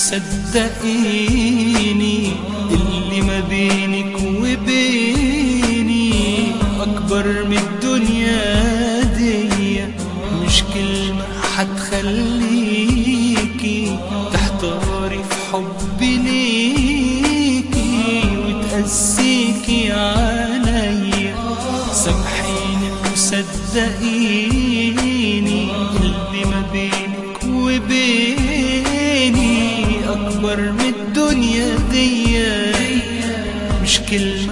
وصدقيني اللي ما بينك وبيني أكبر من الدنيا دي. مش كلمة هتخليكي تحتاري في حبي ليكي وتقسيكي عليا. سامحيني وصدقيني اللي ما بينك وبيني أكبر من الدنيا دي. مش كلمة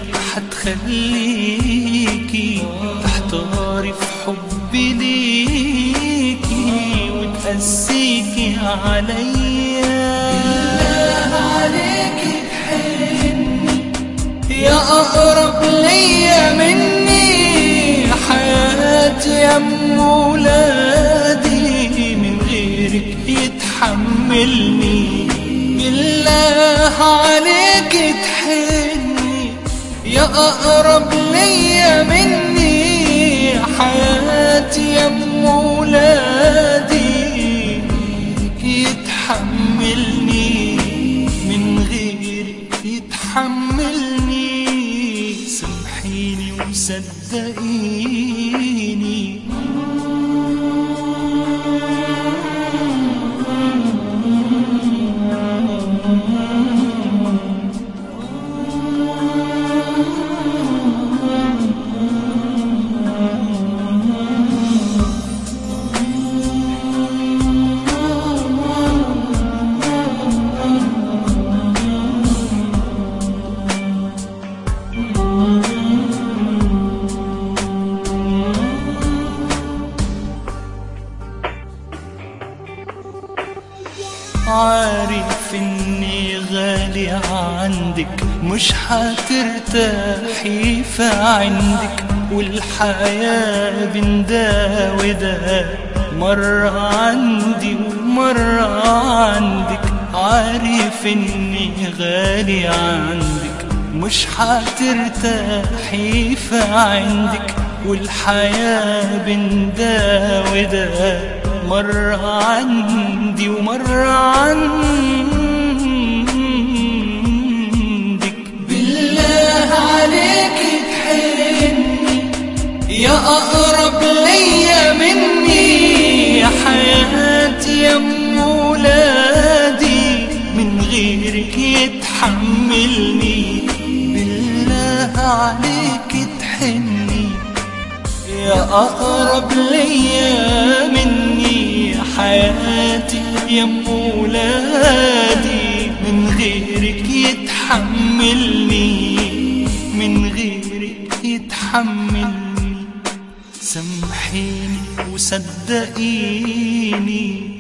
هتخليكي تحتاري في حبي ليكي وتقسيكي عليا. بالله عليكي تحني يا أقرب ليا مني حياتي يا أم ولادي. من غيرك يتحملني. بالله عليك تحني يا أقرب ليا مني حياتي يا أم ولادي. يتحملني من غيرك يتحملني. سامحيني وصدقيني. عارف اني غالي عندك مش هترتاحي فعندك. والحياة بين ده وده مرة عندي ومرة عندك. عارف اني غالي عندك مش هترتاحي فعندك. والحياة بين ده وده مرة عندي ومرة عندك. بالله عليك تحني يا أقرب ليا مني يا حياتي يا أم ولادي. من غيرك يتحملني. بالله عليك تحني يا أقرب ليا مني حياتي يا أم ولادي. من غيرك يتحملني. من غيرك يتحملني. سامحيني وصدقيني.